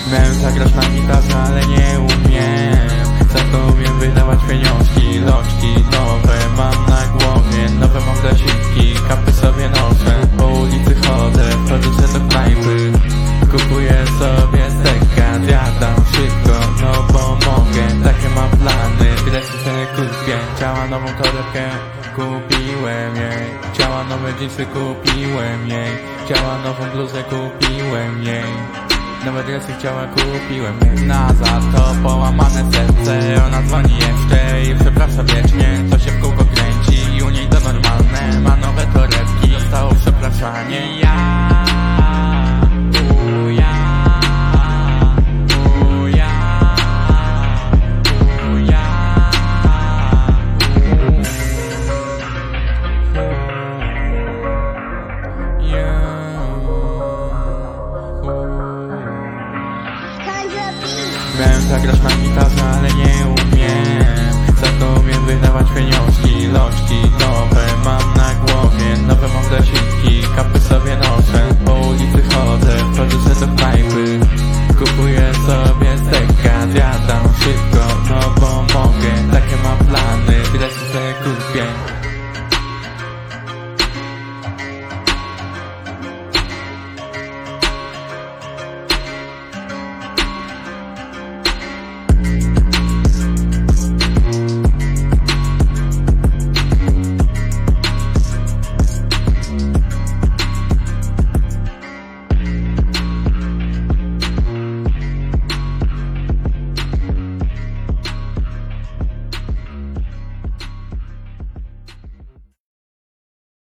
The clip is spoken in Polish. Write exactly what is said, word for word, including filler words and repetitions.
Miałem zagrać na gitarze, ale nie umiem. Za to umiem wydawać pieniążki, loczki nowe mam na głowie, nowe mam glasiki, kapy sobie noszę. Po ulicy chodzę, wchodzę się do knajpy, kupuję sobie steka, zjadam szybko, no bo mogę. Takie mam plany, tyle się nie kupię. Chciała nową torebkę, kupiłem jej. Chciała nowe dżinsy, kupiłem jej. Chciała nową bluzę, kupiłem jej. Nowe dresy chciała, kupiłem jej. Na za to połamane serce, ona dzwoni jeszcze i przeprasza wiecznie. To się w kółko kręci i u niej to normalne. Ma